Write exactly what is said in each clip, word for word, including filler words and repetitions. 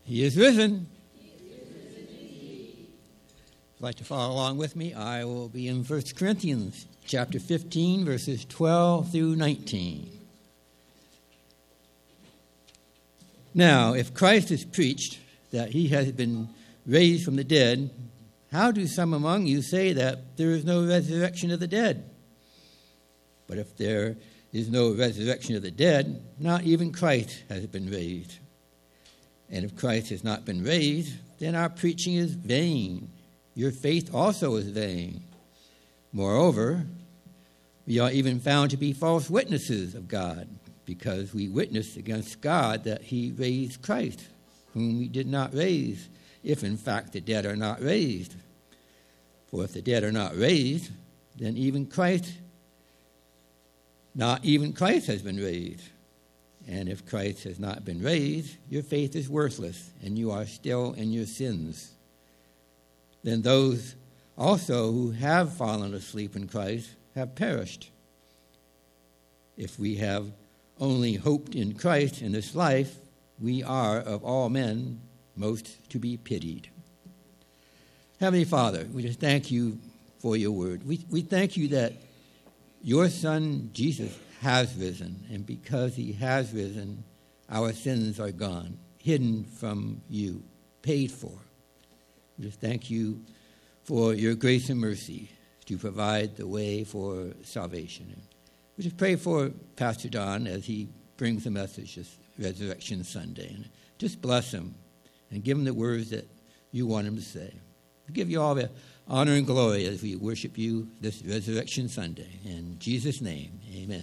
He is risen. If you'd like to follow along with me, I will be in First Corinthians chapter fifteen, verses twelve through nineteen. Now, if Christ is preached that he has been raised from the dead, how do some among you say that there is no resurrection of the dead? But if there is no resurrection of the dead, not even Christ has been raised. And if Christ has not been raised, then our preaching is vain. Your faith also is vain. Moreover, we are even found to be false witnesses of God, because we witness against God that he raised Christ, whom we did not raise, if in fact the dead are not raised. For if the dead are not raised, then even Christ, not even Christ has been raised. And if Christ has not been raised, your faith is worthless, and you are still in your sins. Then those also who have fallen asleep in Christ have perished. If we have only hoped in Christ in this life, we are of all men most to be pitied. Heavenly Father, we just thank you for your word. We, we thank you that your Son, Jesus, has risen, and because he has risen, our sins are gone, hidden from you, paid for. We just thank you for your grace and mercy to provide the way for salvation. We just pray for Pastor Don as he brings the message this Resurrection Sunday. And just bless him and give him the words that you want him to say. We give you all the honor and glory as we worship you this Resurrection Sunday. In Jesus' name, amen.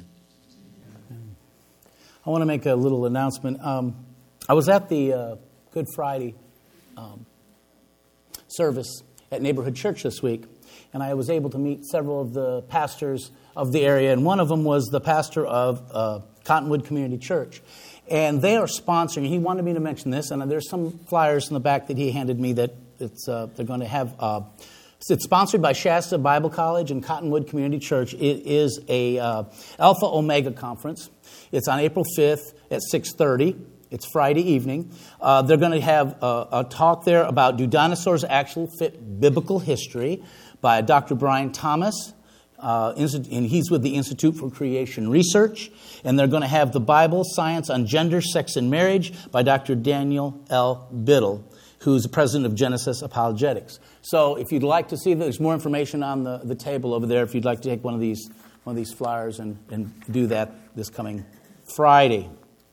I want to make a little announcement. Um, I was at the uh, Good Friday um, service at Neighborhood Church this week, and I was able to meet several of the pastors of the area, and one of them was the pastor of uh, Cottonwood Community Church. And they are sponsoring. He wanted me to mention this, and there's some flyers in the back that he handed me that it's uh, they're going to have. Uh, it's sponsored by Shasta Bible College and Cottonwood Community Church. It is a uh, Alpha Omega conference. It's on April fifth at six thirty. It's Friday evening. Uh, they're going to have a, a talk there about do dinosaurs actually fit biblical history by Doctor Brian Thomas. Uh, and he's with the Institute for Creation Research. And they're going to have the Bible, Science on Gender, Sex, and Marriage by Doctor Daniel L. Biddle, who's the president of Genesis Apologetics. So if you'd like to see, there's more information on the, the table over there if you'd like to take one of these one of these flyers and, and do that this coming Friday.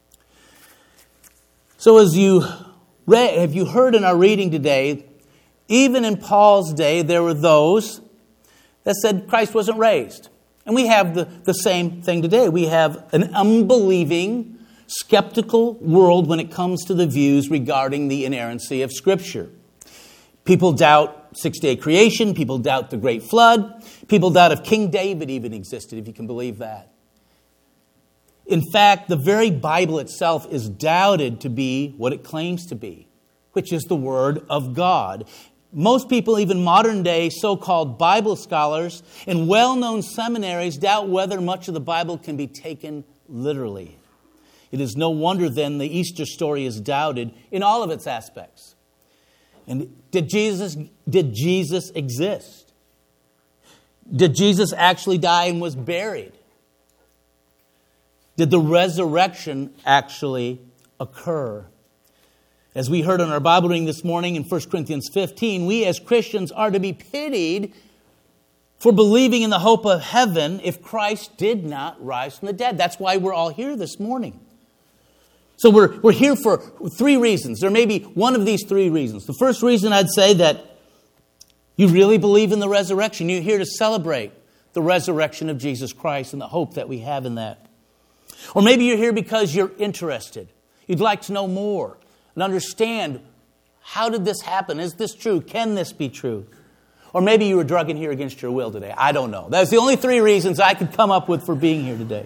So as you read, have you heard in our reading today, even in Paul's day, there were those that said Christ wasn't raised. And we have the, the same thing today. We have an unbelieving, skeptical world when it comes to the views regarding the inerrancy of Scripture. People doubt six-day creation. People doubt the Great Flood. People doubt if King David even existed, if you can believe that. In fact, the very Bible itself is doubted to be what it claims to be, which is the Word of God. Most people, even modern-day so-called Bible scholars in well-known seminaries, doubt whether much of the Bible can be taken literally. It is no wonder, then, the Easter story is doubted in all of its aspects. And did Jesus, did Jesus exist? Did Jesus actually die and was buried? Did the resurrection actually occur? As we heard in our Bible reading this morning in First Corinthians fifteen, we as Christians are to be pitied for believing in the hope of heaven if Christ did not rise from the dead. That's why we're all here this morning. So we're, we're here for three reasons. There may be one of these three reasons. The first reason I'd say that you really believe in the resurrection. You're here to celebrate the resurrection of Jesus Christ and the hope that we have in that. Or maybe you're here because you're interested. You'd like to know more and understand, how did this happen? Is this true? Can this be true? Or maybe you were drugged in here against your will today. I don't know. That's the only three reasons I could come up with for being here today.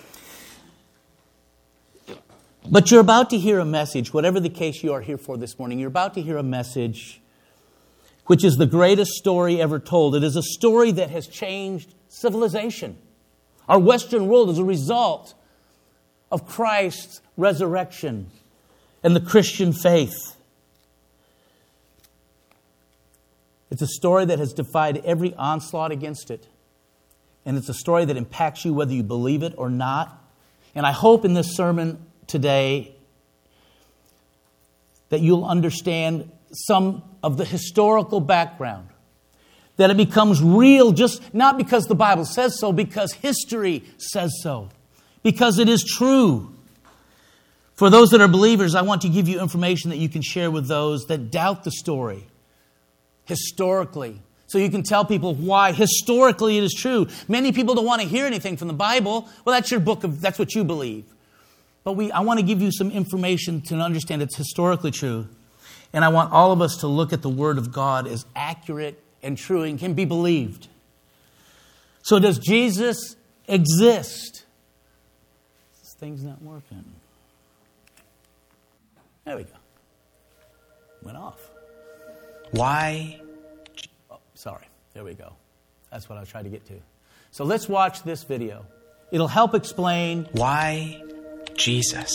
But you're about to hear a message, whatever the case you are here for this morning, you're about to hear a message which is the greatest story ever told. It is a story that has changed civilization. Our Western world is a result of Christ's resurrection and the Christian faith. It's a story that has defied every onslaught against it. And it's a story that impacts you whether you believe it or not. And I hope in this sermon today that you'll understand some of the historical background. That it becomes real just not because the Bible says so, because history says so. Because it is true. For those that are believers, I want to give you information that you can share with those that doubt the story. Historically. So you can tell people why historically it is true. Many people don't want to hear anything from the Bible. Well, that's your book of, that's what you believe. But we, I want to give you some information to understand it's historically true. And I want all of us to look at the Word of God as accurate and true and can be believed. So does Jesus exist? This thing's not working. There we go. Went off. Why? Oh, sorry. There we go. That's what I was trying to get to. So let's watch this video. It'll help explain Why Jesus?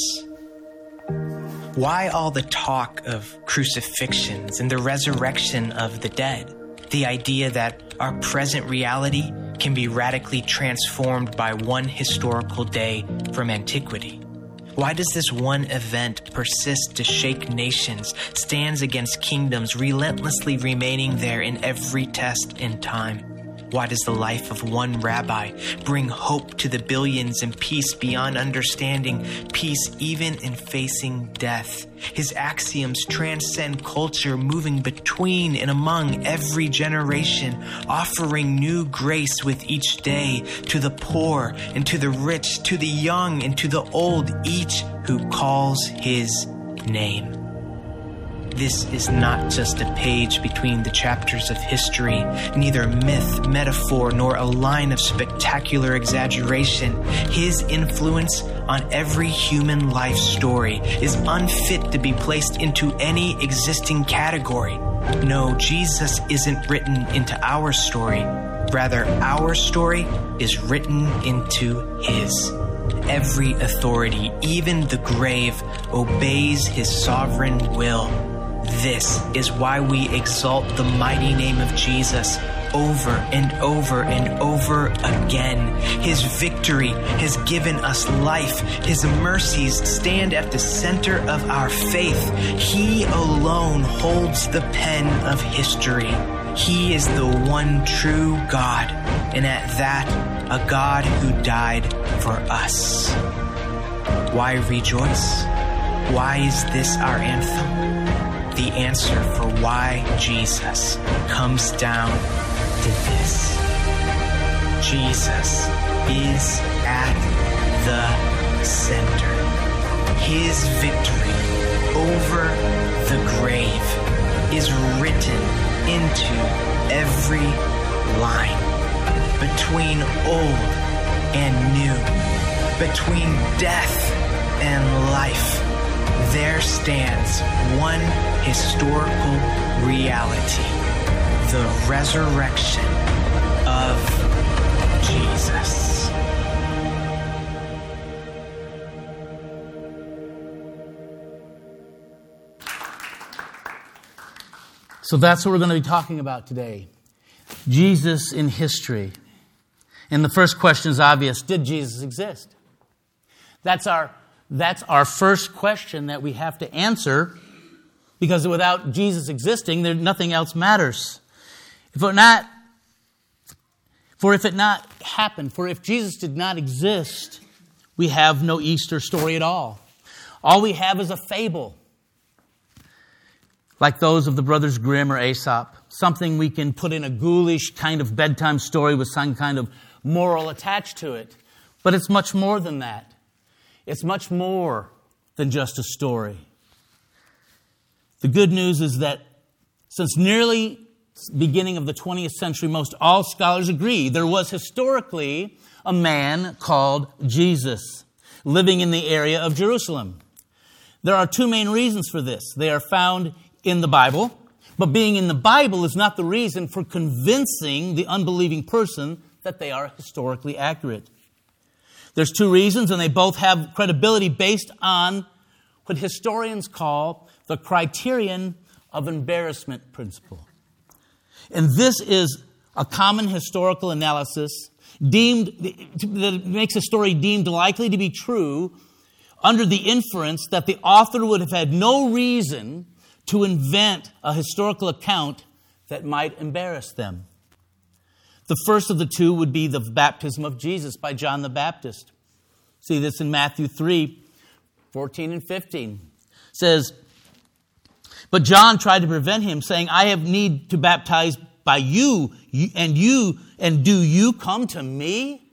Why all the talk of crucifixions and the resurrection of the dead? The idea that our present reality can be radically transformed by one historical day from antiquity. Why does this one event persist to shake nations, stands against kingdoms, relentlessly remaining there in every test in time? Why does the life of one rabbi bring hope to the billions and peace beyond understanding, peace even in facing death? His axioms transcend culture, moving between and among every generation, offering new grace with each day to the poor and to the rich, to the young and to the old, each who calls his name. This is not just a page between the chapters of history, neither myth, metaphor, nor a line of spectacular exaggeration. His influence on every human life story is unfit to be placed into any existing category. No, Jesus isn't written into our story. Rather, our story is written into his. Every authority, even the grave, obeys his sovereign will. This is why we exalt the mighty name of Jesus over and over and over again. His victory has given us life. His mercies stand at the center of our faith. He alone holds the pen of history. He is the one true God, and at that, a God who died for us. Why rejoice? Why is this our anthem? The answer for why Jesus comes down to this. Jesus is at the center. His victory over the grave is written into every line. Between old and new, between death and life, there stands one historical reality, the resurrection of Jesus. So that's what we're going to be talking about today. Jesus in history. And the first question is obvious. Did Jesus exist? That's our That's our first question that we have to answer, because without Jesus existing, there nothing else matters. If it not, for if it not happened, for if Jesus did not exist, we have no Easter story at all. All we have is a fable, like those of the Brothers Grimm or Aesop, something we can put in a ghoulish kind of bedtime story with some kind of moral attached to it. But it's much more than that. It's much more than just a story. The good news is that since nearly the beginning of the twentieth century, most all scholars agree there was historically a man called Jesus living in the area of Jerusalem. There are two main reasons for this. They are found in the Bible, but being in the Bible is not the reason for convincing the unbelieving person that they are historically accurate. There's two reasons, and they both have credibility based on what historians call the criterion of embarrassment principle. And this is a common historical analysis deemed that makes a story deemed likely to be true under the inference that the author would have had no reason to invent a historical account that might embarrass them. The first of the two would be the baptism of Jesus by John the Baptist. See this in Matthew three, fourteen and fifteen. It says, but John tried to prevent him, saying, I have need to baptize by you, and you, and do you come to me?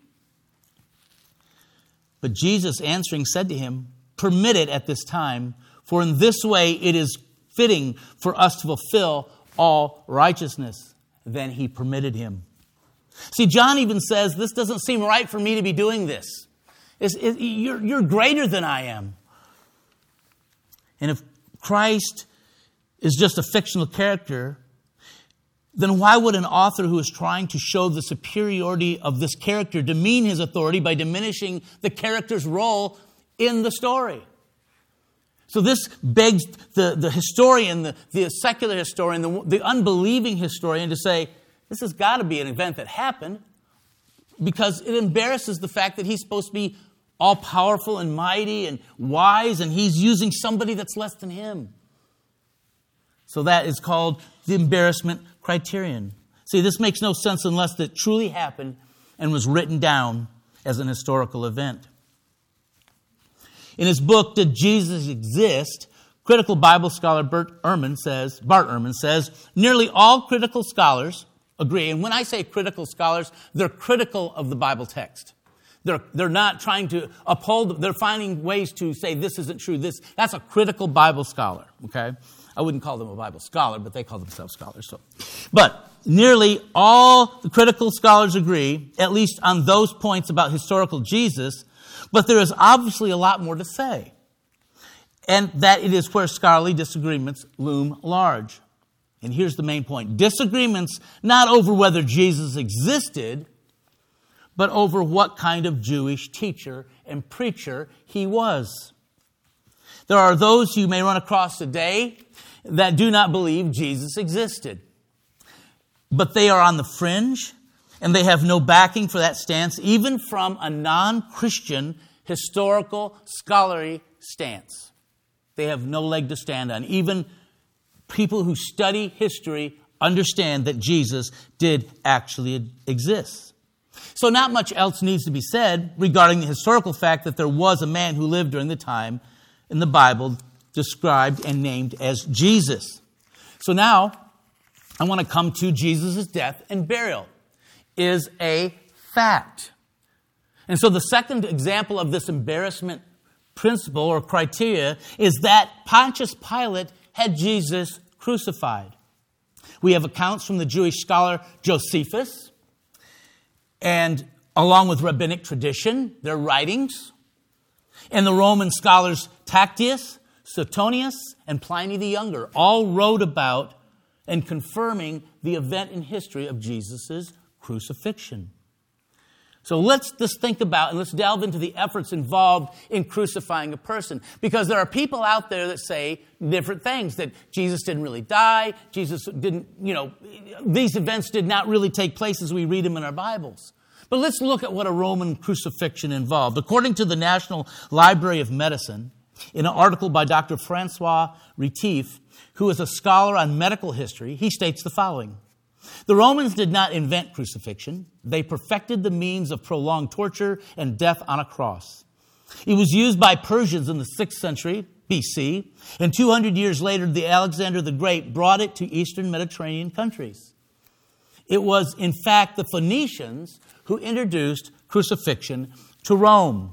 But Jesus answering said to him, permit it at this time, for in this way it is fitting for us to fulfill all righteousness. Then he permitted him. See, John even says, this doesn't seem right for me to be doing this. It's, it, you're, you're greater than I am. And if Christ is just a fictional character, then why would an author who is trying to show the superiority of this character demean his authority by diminishing the character's role in the story? So this begs the, the historian, the, the secular historian, the, the unbelieving historian to say, this has got to be an event that happened, because it embarrasses the fact that he's supposed to be all-powerful and mighty and wise, and he's using somebody that's less than him. So that is called the embarrassment criterion. See, this makes no sense unless it truly happened and was written down as an historical event. In his book, Did Jesus Exist?, critical Bible scholar Bert Ehrman says, Bart Ehrman says, nearly all critical scholars agree, and when I say critical scholars, they're critical of the Bible text. They're, they're not trying to uphold, they're finding ways to say this isn't true. This, that's a critical Bible scholar, okay? I wouldn't call them a Bible scholar, but they call themselves scholars. So, but nearly all the critical scholars agree, at least on those points about historical Jesus, but there is obviously a lot more to say. And that it is where scholarly disagreements loom large. And here's the main point. Disagreements not over whether Jesus existed, but over what kind of Jewish teacher and preacher he was. There are those you may run across today that do not believe Jesus existed. But they are on the fringe, and they have no backing for that stance, even from a non-Christian historical scholarly stance. They have no leg to stand on. Even people who study history understand that Jesus did actually exist. So not much else needs to be said regarding the historical fact that there was a man who lived during the time in the Bible described and named as Jesus. So now I want to come to Jesus' death and burial is a fact. And so the second example of this embarrassment principle or criteria is that Pontius Pilate had Jesus crucified. We have accounts from the Jewish scholar Josephus, and along with rabbinic tradition, their writings, and the Roman scholars Tacitus, Suetonius, and Pliny the Younger all wrote about and confirming the event in history of Jesus' crucifixion. So let's just think about and let's delve into the efforts involved in crucifying a person. Because there are people out there that say different things, that Jesus didn't really die, Jesus didn't, you know, these events did not really take place as we read them in our Bibles. But let's look at what a Roman crucifixion involved. According to the National Library of Medicine, in an article by Doctor Francois Retief, who is a scholar on medical history, he states the following. The Romans did not invent crucifixion. They perfected the means of prolonged torture and death on a cross. It was used by Persians in the sixth century B C, and two hundred years later, the Alexander the Great brought it to Eastern Mediterranean countries. It was, in fact, the Phoenicians who introduced crucifixion to Rome.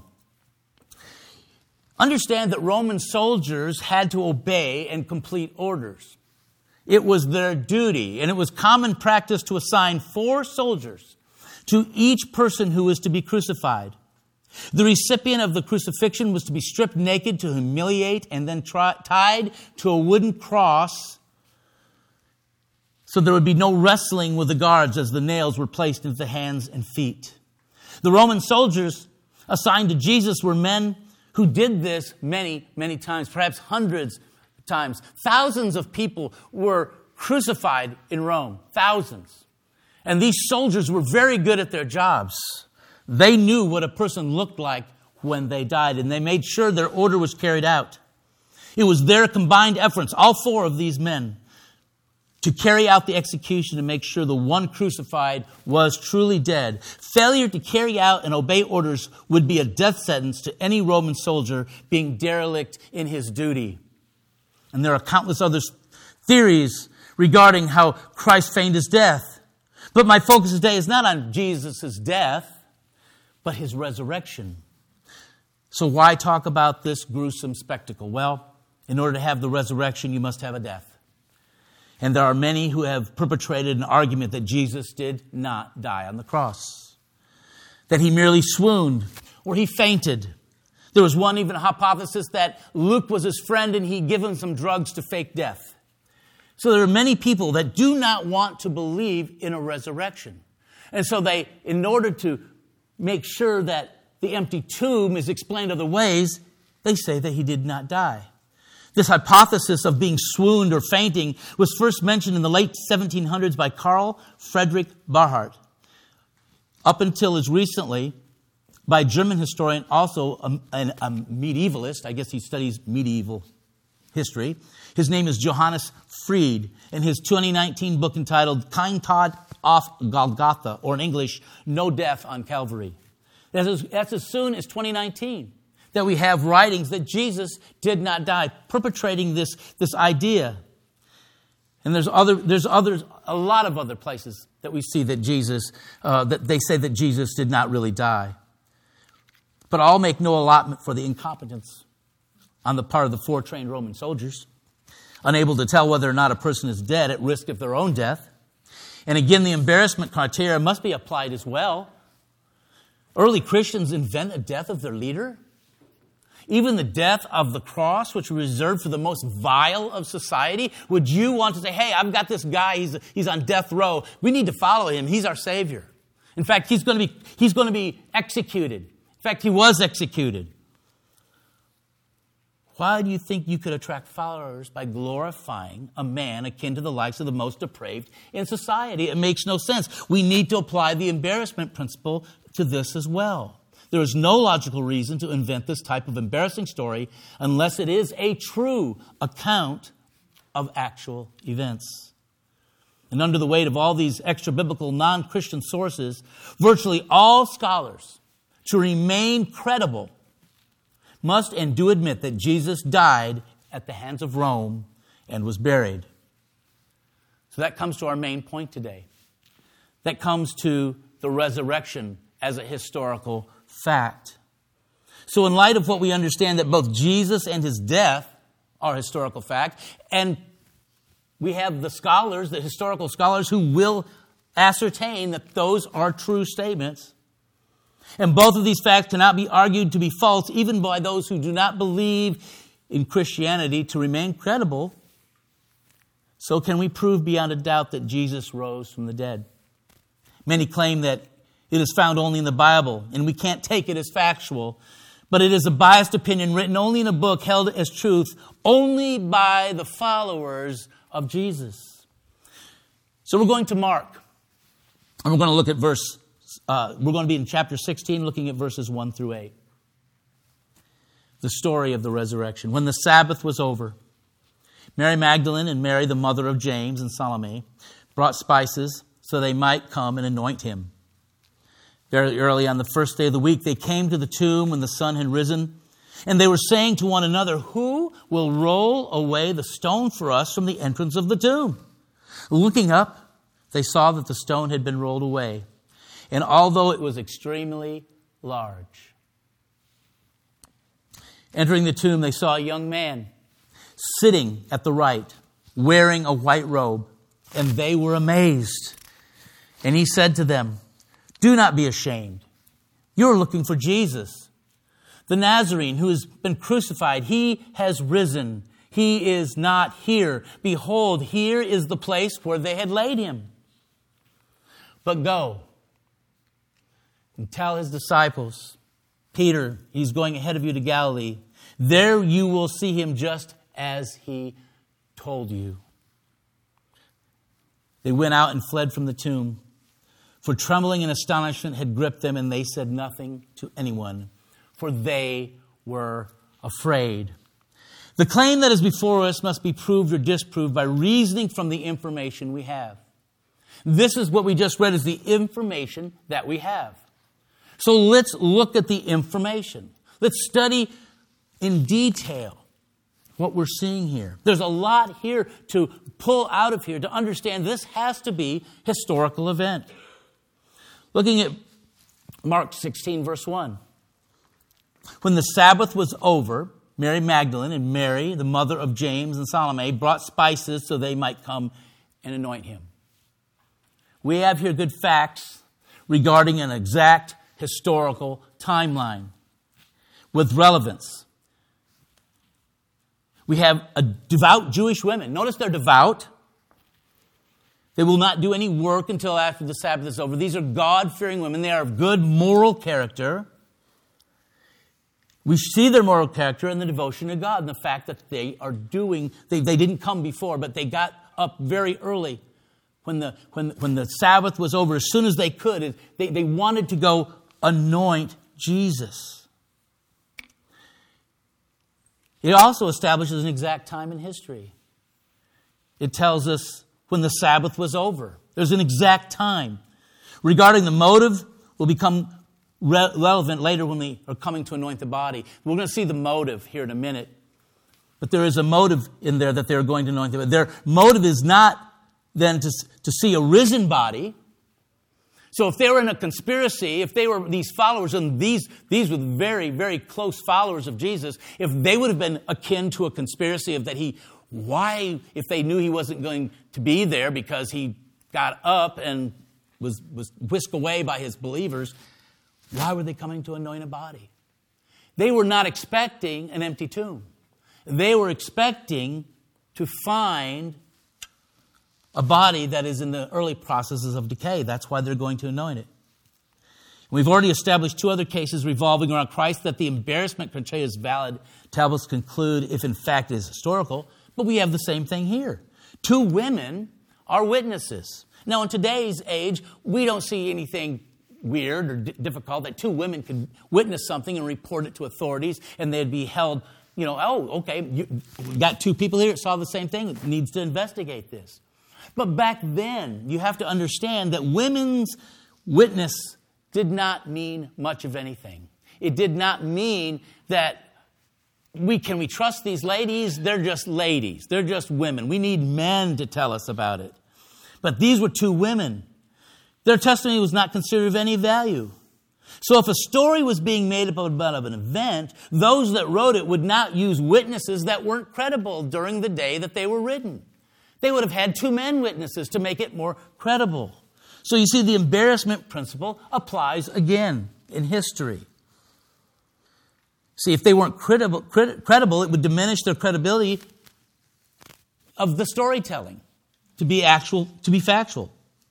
Understand that Roman soldiers had to obey and complete orders. It was their duty, and it was common practice to assign four soldiers to each person who was to be crucified. The recipient of the crucifixion was to be stripped naked to humiliate and then tri- tied to a wooden cross so there would be no wrestling with the guards as the nails were placed into the hands and feet. The Roman soldiers assigned to Jesus were men who did this many, many times, perhaps hundreds of times. Thousands of people were crucified in Rome, thousands. And these soldiers were very good at their jobs. They knew what a person looked like when they died, and they made sure their order was carried out. It was their combined efforts, all four of these men, to carry out the execution and make sure the one crucified was truly dead. Failure to carry out and obey orders would be a death sentence to any Roman soldier being derelict in his duty. And there are countless other theories regarding how Christ feigned his death. But my focus today is not on Jesus' death, but his resurrection. So why talk about this gruesome spectacle? Well, in order to have the resurrection, you must have a death. And there are many who have perpetrated an argument that Jesus did not die on the cross, that he merely swooned or he fainted. There was one even hypothesis that Luke was his friend and he gave him some drugs to fake death. So there are many people that do not want to believe in a resurrection. And so they, in order to make sure that the empty tomb is explained other ways, they say that he did not die. This hypothesis of being swooned or fainting was first mentioned in the late seventeen hundreds by Karl Friedrich Barhardt. Up until as recently, by a German historian, also a, a, a medievalist, I guess he studies medieval history. His name is Johannes Fried, in his twenty nineteen book entitled Kein Tod auf Golgotha, or in English, No Death on Calvary. That's as, that's as soon as twenty nineteen. That we have writings that Jesus did not die, perpetrating this, this idea. And there's other, there's others, a lot of other places that we see that Jesus, uh, that they say that Jesus did not really die. But I'll make no allotment for the incompetence on the part of the four trained Roman soldiers, unable to tell whether or not a person is dead at risk of their own death. And again, the embarrassment criteria must be applied as well. Early Christians invent a death of their leader. Even the death of the cross, which was reserved for the most vile of society. Would you want to say, hey, I've got this guy, he's, he's on death row. We need to follow him. He's our Savior. In fact, he's going to be, he's going to be executed. In fact, he was executed. Why do you think you could attract followers by glorifying a man akin to the likes of the most depraved in society? It makes no sense. We need to apply the embarrassment principle to this as well. There is no logical reason to invent this type of embarrassing story unless it is a true account of actual events. And under the weight of all these extra-biblical, non-Christian sources, virtually all scholars, to remain credible, must and do admit that Jesus died at the hands of Rome and was buried. So that comes to our main point today. That comes to the resurrection as a historical fact. So in light of what we understand that both Jesus and his death are historical fact, and we have the scholars, the historical scholars, who will ascertain that those are true statements, and both of these facts cannot be argued to be false even by those who do not believe in Christianity to remain credible, so can we prove beyond a doubt that Jesus rose from the dead. Many claim that it is found only in the Bible, and we can't take it as factual. But it is a biased opinion written only in a book held as truth only by the followers of Jesus. So we're going to Mark, and we're going to look at verse, uh, we're going to be in chapter sixteen, looking at verses one through eight. The story of the resurrection. When the Sabbath was over, Mary Magdalene and Mary, the mother of James and Salome, brought spices so they might come and anoint him. Very early on the first day of the week, they came to the tomb when the sun had risen, and they were saying to one another, "Who will roll away the stone for us from the entrance of the tomb?" Looking up, they saw that the stone had been rolled away, and although it was extremely large. Entering the tomb, they saw a young man sitting at the right, wearing a white robe, and they were amazed. And he said to them, "Do not be ashamed. You're looking for Jesus, the Nazarene who has been crucified. He has risen. He is not here. Behold, here is the place where they had laid him. But go and tell his disciples, Peter, he's going ahead of you to Galilee. There you will see him just as he told you." They went out and fled from the tomb, for trembling and astonishment had gripped them, and they said nothing to anyone, for they were afraid. The claim that is before us must be proved or disproved by reasoning from the information we have. This is what we just read, is the information that we have. So let's look at the information. Let's study in detail what we're seeing here. There's a lot here to pull out of here to understand this has to be a historical event. Looking at Mark sixteen, verse one. When the Sabbath was over, Mary Magdalene and Mary, the mother of James and Salome, brought spices so they might come and anoint him. We have here good facts regarding an exact historical timeline with relevance. We have a devout Jewish women. Notice they're devout. They will not do any work until after the Sabbath is over. These are God-fearing women. They are of good moral character. We see their moral character in the devotion to God and the fact that they are doing, they, they didn't come before, but they got up very early when the, when, when the Sabbath was over, as soon as they could. They, they wanted to go anoint Jesus. It also establishes an exact time in history. It tells us when the Sabbath was over. There's an exact time. Regarding the motive, will become re- relevant later when we are coming to anoint the body. We're going to see the motive here in a minute. But there is a motive in there that they're going to anoint the body. Their motive is not then to, to see a risen body. So if they were in a conspiracy, if they were these followers, and these, these were very, very close followers of Jesus, if they would have been akin to a conspiracy of that he, why, if they knew he wasn't going to be there because he got up and was, was whisked away by his believers, why were they coming to anoint a body? They were not expecting an empty tomb. They were expecting to find a body that is in the early processes of decay. That's why they're going to anoint it. We've already established two other cases revolving around Christ that the embarrassment criteria is valid to help us conclude if in fact it is historical. But we have the same thing here. Two women are witnesses. Now in today's age, we don't see anything weird or d- difficult that two women could witness something and report it to authorities and they'd be held, you know, oh, okay, you we got two people here that saw the same thing. It needs to investigate this. But back then, you have to understand that women's witness did not mean much of anything. It did not mean that we can we trust these ladies? They're just ladies. They're just women. We need men to tell us about it. But these were two women. Their testimony was not considered of any value. So if a story was being made up about an event, those that wrote it would not use witnesses that weren't credible during the day that they were written. They would have had two men witnesses to make it more credible. So you see, the embarrassment principle applies again in history. See, if they weren't credible, credible, it would diminish their credibility of the storytelling to be actual, to be factual.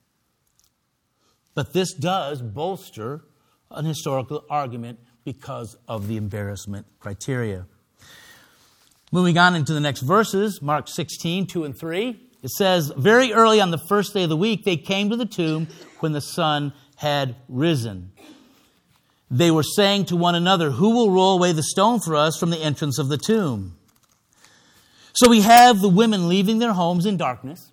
But this does bolster an historical argument because of the embarrassment criteria. Moving on into the next verses, Mark sixteen, two and three. It says, very early on the first day of the week, they came to the tomb when the sun had risen. They were saying to one another, who will roll away the stone for us from the entrance of the tomb? So we have the women leaving their homes in darkness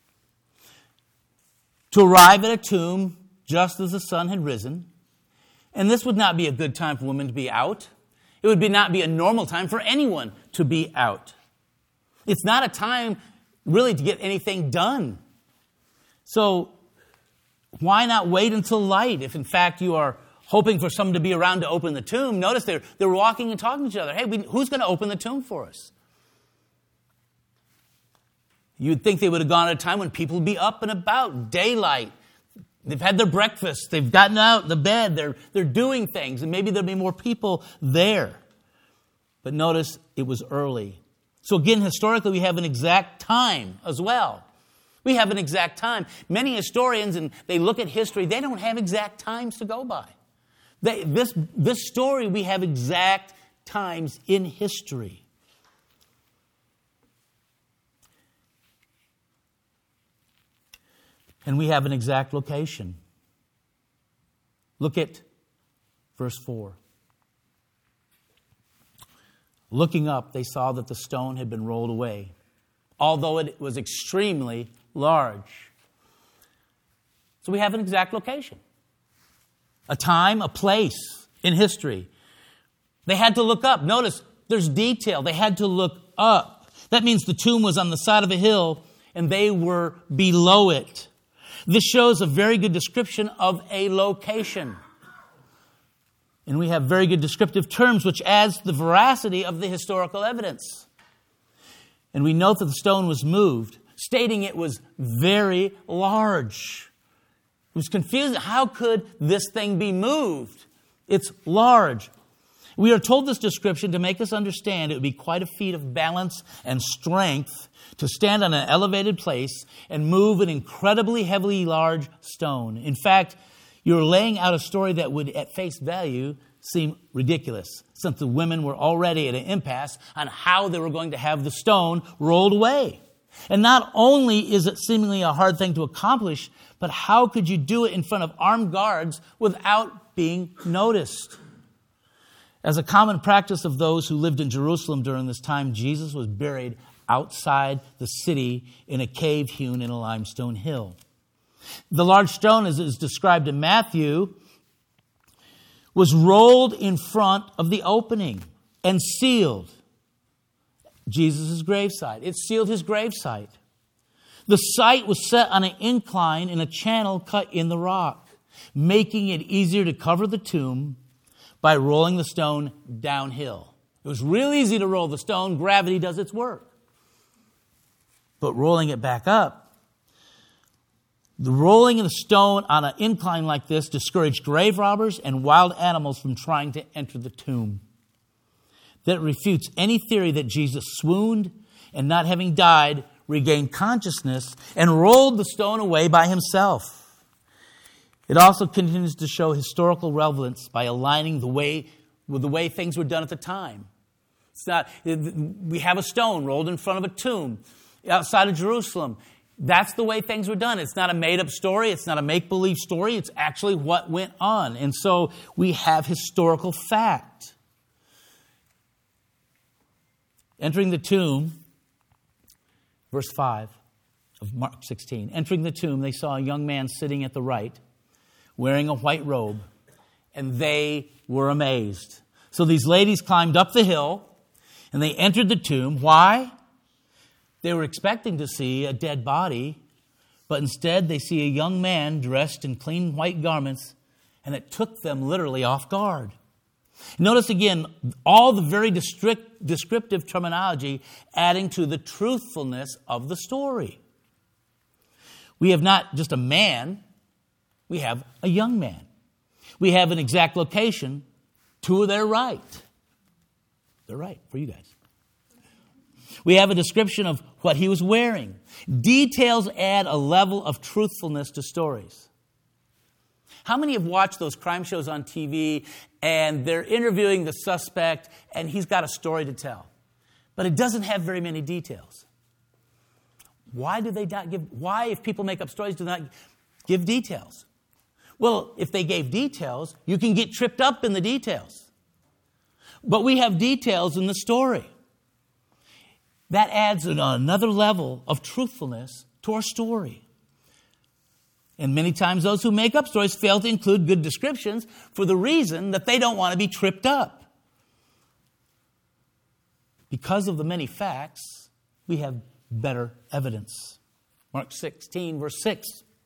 to arrive at a tomb just as the sun had risen. And this would not be a good time for women to be out. It would be not be a normal time for anyone to be out. It's not a time really to get anything done. So why not wait until light if in fact you are hoping for someone to be around to open the tomb? Notice they're, they're walking and talking to each other. Hey, we, who's going to open the tomb for us? You'd think they would have gone at a time when people would be up and about, daylight. They've had their breakfast. They've gotten out of the bed. They're, they're doing things. And maybe there'll be more people there. But notice it was early. So again, historically, we have an exact time as well. We have an exact time. Many historians, and they look at history, they don't have exact times to go by. They, this, this story, we have exact times in history. And we have an exact location. Look at verse four. Looking up, they saw that the stone had been rolled away, although it was extremely large. So we have an exact location. A time, a place in history. They had to look up. Notice, there's detail. They had to look up. That means the tomb was on the side of a hill and they were below it. This shows a very good description of a location. And we have very good descriptive terms, which adds the veracity of the historical evidence. And we note that the stone was moved, stating it was very large. It was confusing. How could this thing be moved? It's large. We are told this description to make us understand it would be quite a feat of balance and strength to stand on an elevated place and move an incredibly heavily large stone. In fact, you're laying out a story that would, at face value, seem ridiculous, since the women were already at an impasse on how they were going to have the stone rolled away. And not only is it seemingly a hard thing to accomplish, but how could you do it in front of armed guards without being noticed? As a common practice of those who lived in Jerusalem during this time, Jesus was buried outside the city in a cave hewn in a limestone hill. The large stone, as is described in Matthew, was rolled in front of the opening and sealed Jesus' gravesite. It sealed his gravesite. The site was set on an incline in a channel cut in the rock, making it easier to cover the tomb by rolling the stone downhill. It was real easy to roll the stone. Gravity does its work. But rolling it back up, the rolling of the stone on an incline like this discouraged grave robbers and wild animals from trying to enter the tomb. That refutes any theory that Jesus swooned and, not having died, regained consciousness and rolled the stone away by himself. It also continues to show historical relevance by aligning the way with the way things were done at the time. It's not, we have a stone rolled in front of a tomb outside of Jerusalem. That's the way things were done. It's not a made-up story. It's not a make-believe story. It's actually what went on. And so we have historical fact. Entering the tomb, verse five of Mark sixteen. Entering the tomb, they saw a young man sitting at the right, wearing a white robe, and they were amazed. So these ladies climbed up the hill, and they entered the tomb. Why? They were expecting to see a dead body, but instead they see a young man dressed in clean white garments, and it took them literally off guard. Notice again, all the very descriptive terminology adding to the truthfulness of the story. We have not just a man, we have a young man. We have an exact location to their right. They're right for you guys. We have a description of what he was wearing. Details add a level of truthfulness to stories. How many have watched those crime shows on T V and they're interviewing the suspect and he's got a story to tell, but it doesn't have very many details? Why do they not give, why, if people make up stories, do not give details? Well, if they gave details, you can get tripped up in the details. But we have details in the story. That adds another level of truthfulness to our story. And many times those who make up stories fail to include good descriptions for the reason that they don't want to be tripped up. Because of the many facts, we have better evidence. Mark sixteen, verse six.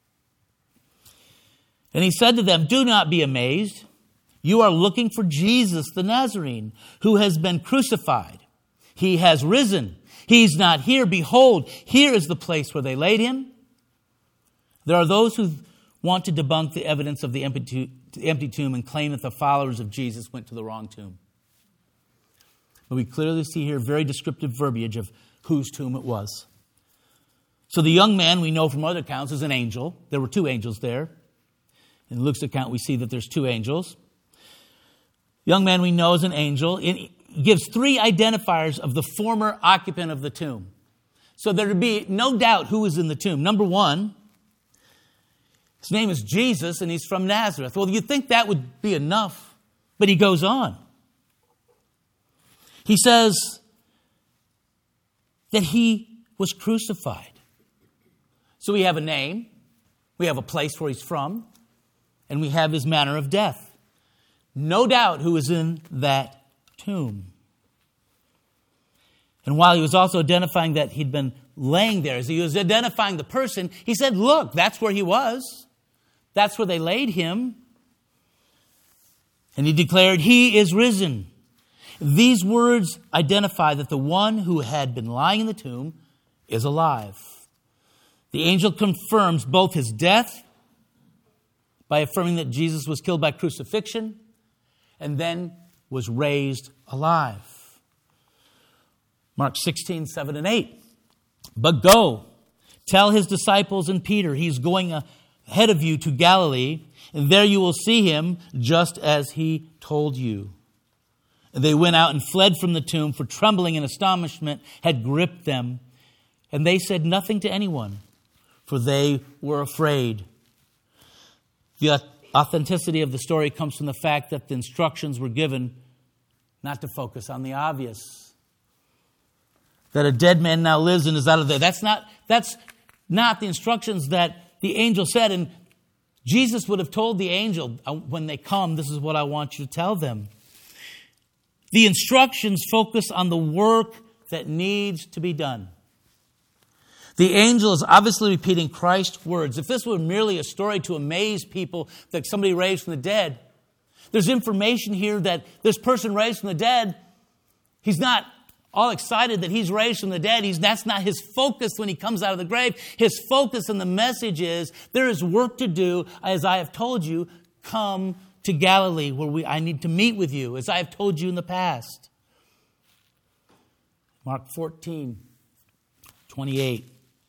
And he said to them, "Do not be amazed. You are looking for Jesus the Nazarene, who has been crucified. He has risen. He's not here. Behold, here is the place where they laid him." There are those who want to debunk the evidence of the empty tomb and claim that the followers of Jesus went to the wrong tomb. But we clearly see here very descriptive verbiage of whose tomb it was. So the young man, we know from other accounts, is an angel. There were two angels there. In Luke's account, we see that there's two angels. Young man we know is an angel. It gives three identifiers of the former occupant of the tomb. So there would be no doubt who was in the tomb. Number one, His name is Jesus, and he's from Nazareth. Well, you'd think that would be enough, but he goes on. He says that he was crucified. So we have a name, we have a place where he's from, and we have his manner of death. No doubt who was in that tomb. And while he was also identifying that he'd been laying there, as he was identifying the person, he said, look, that's where he was. That's where they laid him. And he declared, he is risen. These words identify that the one who had been lying in the tomb is alive. The angel confirms both his death by affirming that Jesus was killed by crucifixion and then was raised alive. Mark sixteen, seven and eight. But go, tell his disciples and Peter, he's going ahead of you to Galilee, and there you will see him just as he told you. And they went out and fled from the tomb, for trembling and astonishment had gripped them. And they said nothing to anyone, for they were afraid. The authenticity of the story comes from the fact that the instructions were given not to focus on the obvious. That a dead man now lives and is out of there. That's not, that's not the instructions that the angel said. And Jesus would have told the angel, when they come, this is what I want you to tell them. The instructions focus on the work that needs to be done. The angel is obviously repeating Christ's words. If this were merely a story to amaze people that somebody raised from the dead, there's information here that this person raised from the dead, he's not all excited that he's raised from the dead. He's, that's not his focus when he comes out of the grave. His focus and the message is, there is work to do. As I have told you, come to Galilee where we, I need to meet with you, as I have told you in the past. Mark fourteen, twenty-eight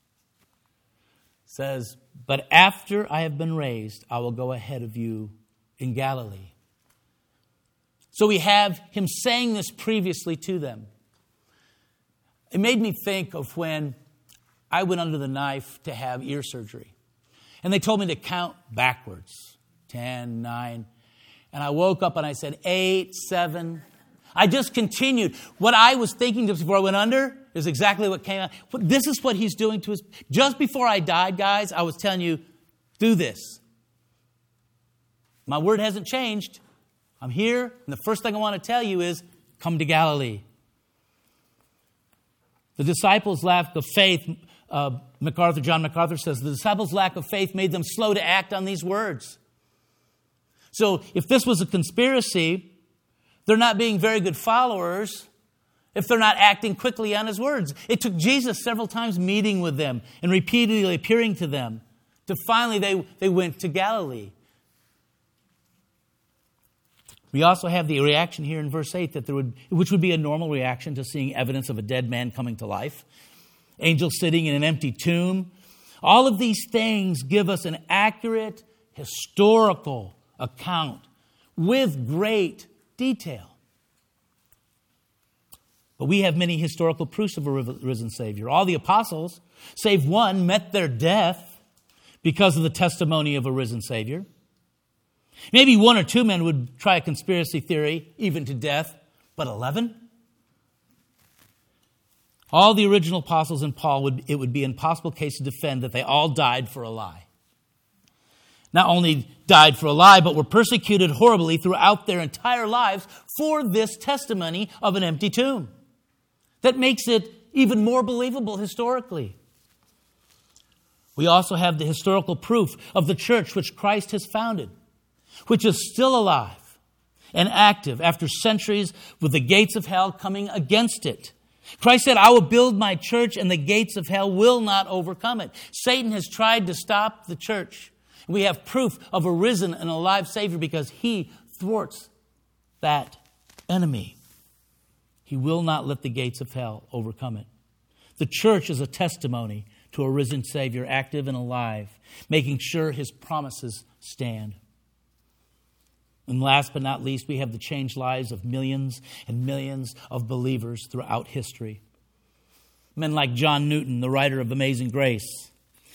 says, but after I have been raised, I will go ahead of you in Galilee. So we have him saying this previously to them. It made me think of when I went under the knife to have ear surgery. And they told me to count backwards. Ten, nine. And I woke up and I said, eight, seven. I just continued. What I was thinking just before I went under is exactly what came out. This is what he's doing to us. Just before I died, guys, I was telling you, do this. My word hasn't changed. I'm here, and the first thing I want to tell you is, come to Galilee. The disciples' lack of faith, uh, MacArthur, John MacArthur says, the disciples' lack of faith made them slow to act on these words. So if this was a conspiracy, they're not being very good followers if they're not acting quickly on his words. It took Jesus several times meeting with them and repeatedly appearing to them to finally they, they went to Galilee. We also have the reaction here in verse eight, that there would, which would be a normal reaction to seeing evidence of a dead man coming to life. Angels sitting in an empty tomb. All of these things give us an accurate historical account with great detail. But we have many historical proofs of a risen Savior. All the apostles, save one, met their death because of the testimony of a risen Savior. Maybe one or two men would try a conspiracy theory, even to death, but eleven? All the original apostles and Paul, would it would be an impossible case to defend that they all died for a lie. Not only died for a lie, but were persecuted horribly throughout their entire lives for this testimony of an empty tomb. That makes it even more believable historically. We also have the historical proof of the church which Christ has founded, which is still alive and active after centuries, with the gates of hell coming against it. Christ said, I will build my church and the gates of hell will not overcome it. Satan has tried to stop the church. We have proof of a risen and alive Savior because he thwarts that enemy. He will not let the gates of hell overcome it. The church is a testimony to a risen Savior, active and alive, making sure his promises stand. And last but not least, we have the changed lives of millions and millions of believers throughout history. Men like John Newton, the writer of Amazing Grace.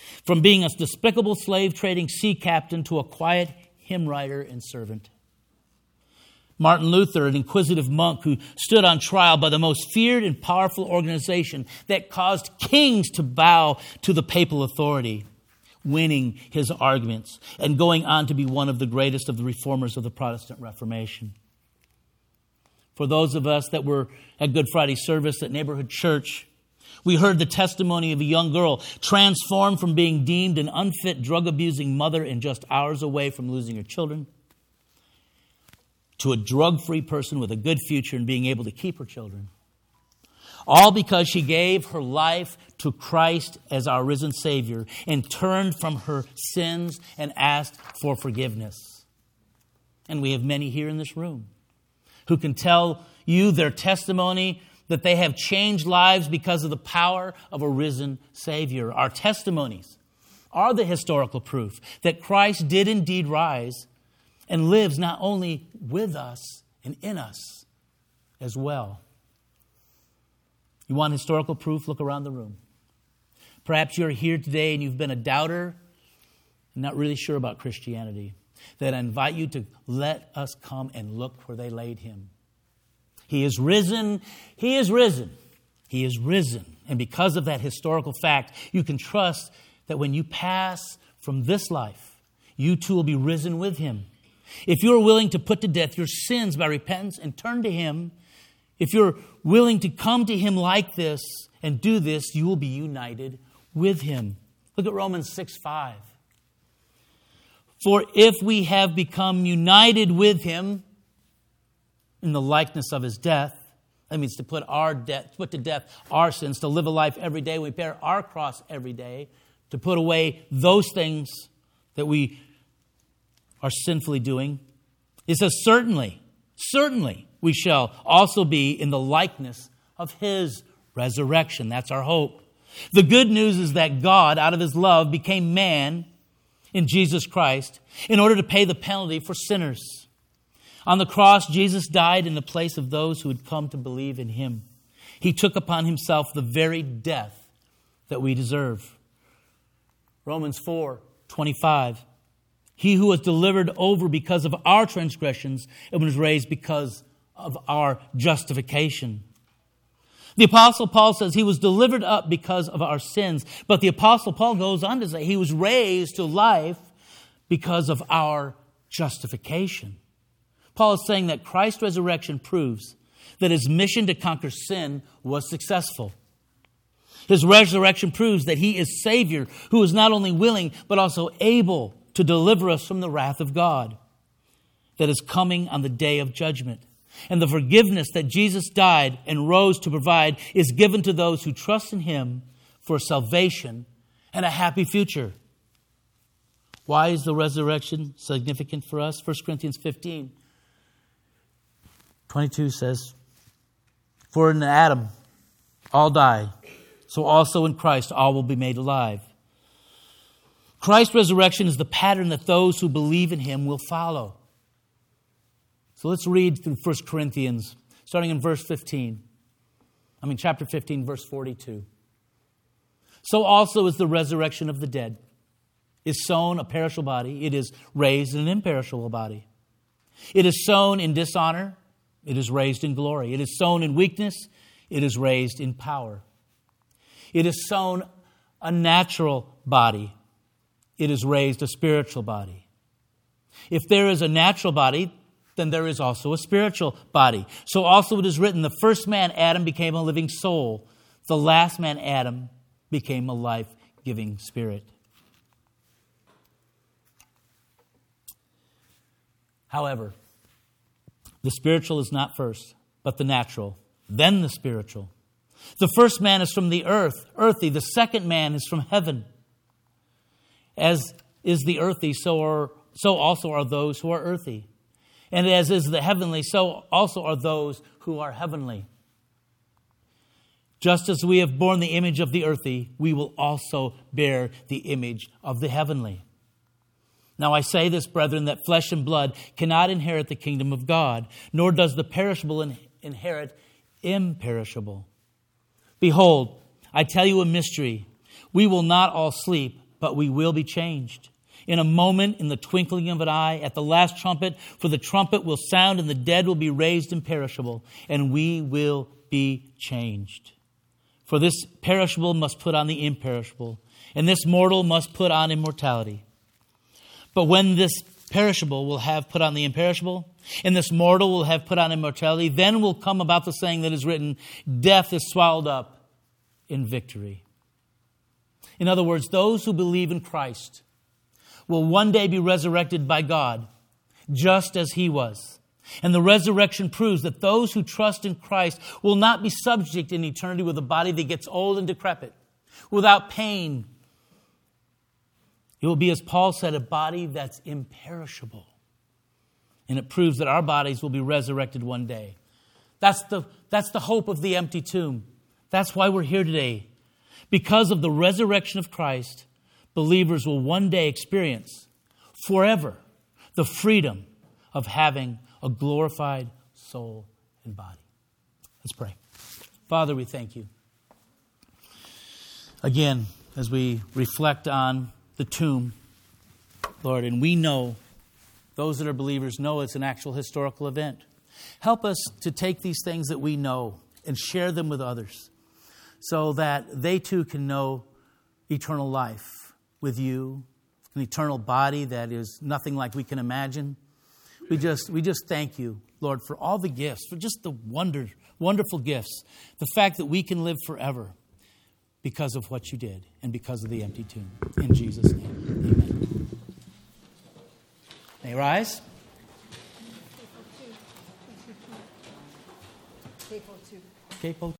from being a despicable slave-trading sea captain to a quiet hymn writer and servant. Martin Luther, an inquisitive monk who stood on trial by the most feared and powerful organization that caused kings to bow to the papal authority, winning his arguments and going on to be one of the greatest of the reformers of the Protestant Reformation. For those of us that were at Good Friday service at Neighborhood Church, we heard the testimony of a young girl transformed from being deemed an unfit, drug-abusing mother and just hours away from losing her children to a drug-free person with a good future and being able to keep her children. All because she gave her life to Christ as our risen Savior and turned from her sins and asked for forgiveness. And we have many here in this room who can tell you their testimony that they have changed lives because of the power of a risen Savior. Our testimonies are the historical proof that Christ did indeed rise and lives not only with us and in us as well. You want historical proof? Look around the room. Perhaps you're here today and you've been a doubter and not really sure about Christianity. Then I invite you to let us come and look where they laid him. He is risen. He is risen. He is risen. And because of that historical fact, you can trust that when you pass from this life, you too will be risen with him. If you're willing to put to death your sins by repentance and turn to him, if you're willing to come to him like this and do this, you will be united with him. Look at Romans six five. For if we have become united with him in the likeness of his death, that means to put our death, put to death our sins, to live a life every day. We bear our cross every day, to put away those things that we are sinfully doing. It says, certainly, certainly we shall also be in the likeness of his resurrection. That's our hope. The good news is that God, out of his love, became man in Jesus Christ in order to pay the penalty for sinners. On the cross, Jesus died in the place of those who had come to believe in him. He took upon himself the very death that we deserve. Romans four twenty-five. He who was delivered over because of our transgressions and was raised because of our justification. The Apostle Paul says he was delivered up because of our sins. But the Apostle Paul goes on to say he was raised to life because of our justification. Paul is saying that Christ's resurrection proves that his mission to conquer sin was successful. His resurrection proves that he is Savior who is not only willing but also able to deliver us from the wrath of God that is coming on the day of judgment. And the forgiveness that Jesus died and rose to provide is given to those who trust in him for salvation and a happy future. Why is the resurrection significant for us? First Corinthians fifteen twenty-two says, for in Adam all die, so also in Christ all will be made alive. Christ's resurrection is the pattern that those who believe in him will follow. So let's read through First Corinthians, starting in verse fifteen. I mean, chapter fifteen, verse forty-two. So also is the resurrection of the dead. Is sown a perishable body, it is raised in an imperishable body. It is sown in dishonor, it is raised in glory. It is sown in weakness, it is raised in power. It is sown a natural body, it is raised a spiritual body. If there is a natural body, then there is also a spiritual body. So also it is written, the first man, Adam, became a living soul. The last man, Adam, became a life-giving spirit. However, the spiritual is not first, but the natural, then the spiritual. The first man is from the earth, earthy. The second man is from heaven. As is the earthy, so are so also are those who are earthy. And as is the heavenly, so also are those who are heavenly. Just as we have borne the image of the earthy, we will also bear the image of the heavenly. Now I say this, brethren, that flesh and blood cannot inherit the kingdom of God, nor does the perishable in- inherit imperishable. Behold, I tell you a mystery. We will not all sleep, but we will be changed. In a moment, in the twinkling of an eye, at the last trumpet, for the trumpet will sound and the dead will be raised imperishable, and we will be changed. For this perishable must put on the imperishable, and this mortal must put on immortality. But when this perishable will have put on the imperishable, and this mortal will have put on immortality, then will come about the saying that is written, death is swallowed up in victory. In other words, those who believe in Christ will one day be resurrected by God, just as He was. And the resurrection proves that those who trust in Christ will not be subject in eternity with a body that gets old and decrepit, without pain. It will be, as Paul said, a body that's imperishable. And it proves that our bodies will be resurrected one day. That's the, that's the hope of the empty tomb. That's why we're here today. Because of the resurrection of Christ, believers will one day experience forever the freedom of having a glorified soul and body. Let's pray. Father, we thank you. Again, as we reflect on the tomb, Lord, and we know, those that are believers know it's an actual historical event. Help us to take these things that we know and share them with others so that they too can know eternal life with you, an eternal body that is nothing like we can imagine. We just we just thank you, Lord, for all the gifts, for just the wonder, wonderful gifts. The fact that we can live forever because of what you did and because of the empty tomb. In Jesus' name, amen. May you rise. Capo two.